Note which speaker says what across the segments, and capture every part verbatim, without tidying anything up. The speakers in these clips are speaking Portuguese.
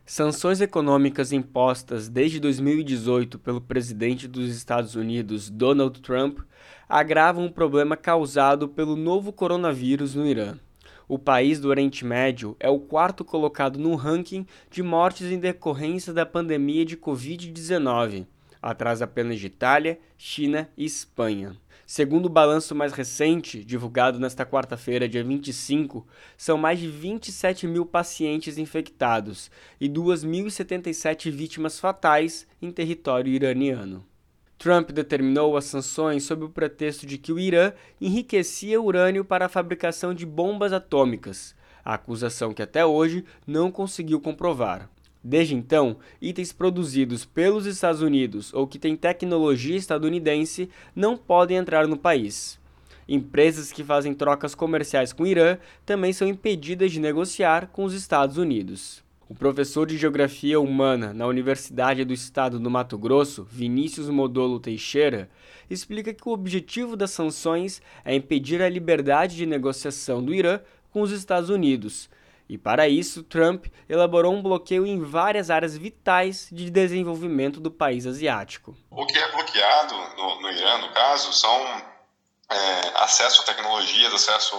Speaker 1: Sanções econômicas impostas desde dois mil e dezoito pelo presidente dos Estados Unidos, Donald Trump, agravam o problema causado pelo novo coronavírus no Irã. O país do Oriente Médio é o quarto colocado no ranking de mortes em decorrência da pandemia de covid dezenove, atrás apenas de Itália, China e Espanha. Segundo o balanço mais recente, divulgado nesta quarta-feira, dia vinte e cinco, são mais de vinte e sete mil pacientes infectados e duas mil e setenta e sete vítimas fatais em território iraniano. Trump determinou as sanções sob o pretexto de que o Irã enriquecia urânio para a fabricação de bombas atômicas, a acusação que até hoje não conseguiu comprovar. Desde então, itens produzidos pelos Estados Unidos ou que têm tecnologia estadunidense não podem entrar no país. Empresas que fazem trocas comerciais com o Irã também são impedidas de negociar com os Estados Unidos. O professor de Geografia Humana na Universidade do Estado do Mato Grosso, Vinícius Modolo Teixeira, explica que o objetivo das sanções é impedir a liberdade de negociação do Irã com os Estados Unidos. E para isso, Trump elaborou um bloqueio em várias áreas vitais de desenvolvimento do país asiático.
Speaker 2: O que é bloqueado no, no Irã, no caso, são é, acesso a tecnologias, acesso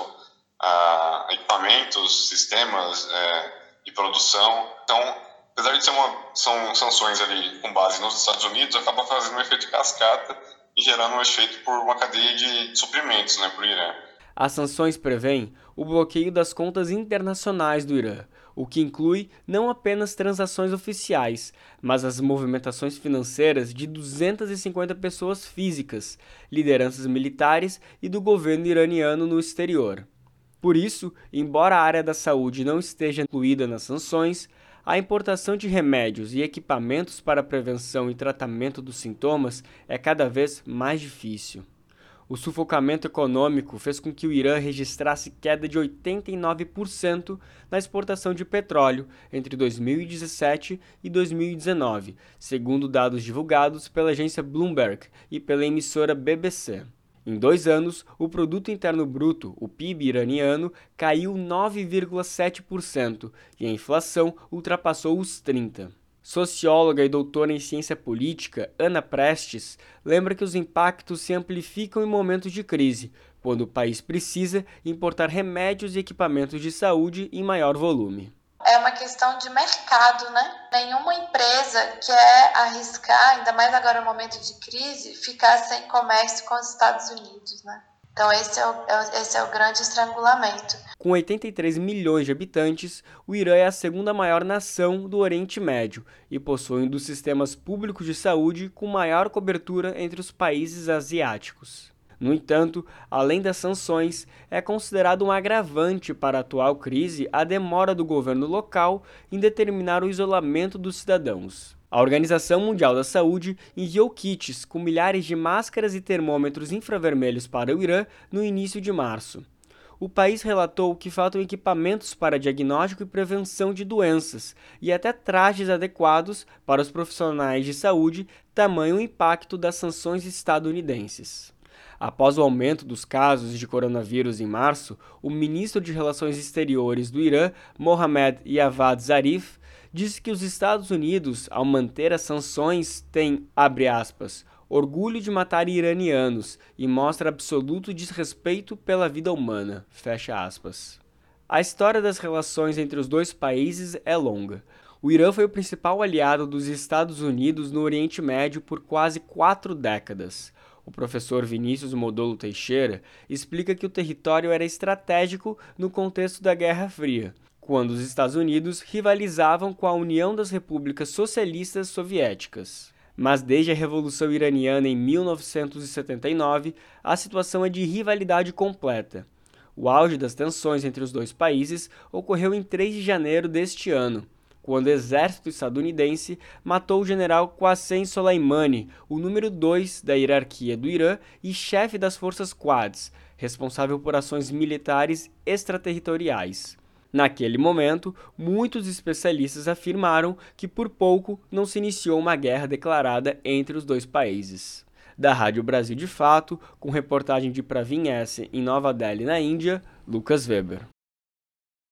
Speaker 2: a equipamentos, sistemas é, de produção. Então, apesar de ser uma, são sanções ali com base nos Estados Unidos, acaba fazendo um efeito de cascata e gerando um efeito por uma cadeia de suprimentos, né, para o Irã.
Speaker 1: As sanções prevêem o bloqueio das contas internacionais do Irã, o que inclui não apenas transações oficiais, mas as movimentações financeiras de duzentas e cinquenta pessoas físicas, lideranças militares e do governo iraniano no exterior. Por isso, embora a área da saúde não esteja incluída nas sanções, a importação de remédios e equipamentos para prevenção e tratamento dos sintomas é cada vez mais difícil. O sufocamento econômico fez com que o Irã registrasse queda de oitenta e nove por cento na exportação de petróleo entre dois mil e dezessete e dois mil e dezenove, segundo dados divulgados pela agência Bloomberg e pela emissora B B C. Em dois anos, o Produto Interno Bruto, o P I B iraniano, caiu nove vírgula sete por cento e a inflação ultrapassou os trinta por cento. Socióloga e doutora em ciência política, Ana Prestes, lembra que os impactos se amplificam em momentos de crise, quando o país precisa importar remédios e equipamentos de saúde em maior volume.
Speaker 3: É uma questão de mercado, né? Nenhuma empresa quer arriscar, ainda mais agora no momento de crise, ficar sem comércio com os Estados Unidos, né? Então esse é, o, esse é o grande estrangulamento.
Speaker 1: Com oitenta e três milhões de habitantes, o Irã é a segunda maior nação do Oriente Médio e possui um dos sistemas públicos de saúde com maior cobertura entre os países asiáticos. No entanto, além das sanções, é considerado um agravante para a atual crise a demora do governo local em determinar o isolamento dos cidadãos. A Organização Mundial da Saúde enviou kits com milhares de máscaras e termômetros infravermelhos para o Irã no início de março. O país relatou que faltam equipamentos para diagnóstico e prevenção de doenças e até trajes adequados para os profissionais de saúde, tamanho o impacto das sanções estadunidenses. Após o aumento dos casos de coronavírus em março, o ministro de Relações Exteriores do Irã, Mohammad Javad Zarif, disse que os Estados Unidos, ao manter as sanções, têm, abre aspas, orgulho de matar iranianos e mostra absoluto desrespeito pela vida humana, fecha aspas. A história das relações entre os dois países é longa. O Irã foi o principal aliado dos Estados Unidos no Oriente Médio por quase quatro décadas. O professor Vinícius Modolo Teixeira explica que o território era estratégico no contexto da Guerra Fria, quando os Estados Unidos rivalizavam com a União das Repúblicas Socialistas Soviéticas. Mas desde a Revolução Iraniana em mil novecentos e setenta e nove, a situação é de rivalidade completa. O auge das tensões entre os dois países ocorreu em três de janeiro deste ano, quando o exército estadunidense matou o general Qassem Soleimani, o número dois da hierarquia do Irã e chefe das forças Quds, responsável por ações militares extraterritoriais. Naquele momento, muitos especialistas afirmaram que por pouco não se iniciou uma guerra declarada entre os dois países. Da Rádio Brasil de Fato, com reportagem de Pravin S. em Nova Delhi, na Índia, Lucas Weber.